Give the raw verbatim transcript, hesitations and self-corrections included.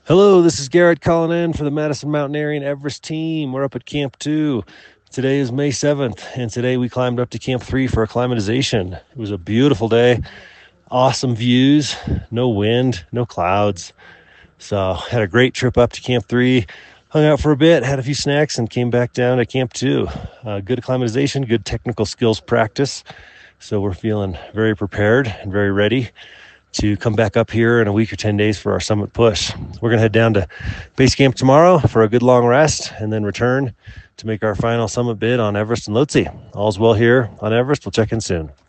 Hello, this is Garrett calling in for the Madison Mountaineering Everest team. We're up at Camp two. Today is May seventh, and today we climbed up to Camp three for acclimatization. It was a beautiful day, awesome views, no wind, no clouds. So had a great trip up to Camp three, hung out for a bit, had a few snacks, and came back down to Camp two. Uh, good acclimatization, good technical skills practice. So we're feeling very prepared and very ready to come back up here in a week or ten days for our summit push. We're going to head down to base camp tomorrow for a good long rest and then return to make our final summit bid on Everest and Lhotse. All's well here on Everest. We'll check in soon.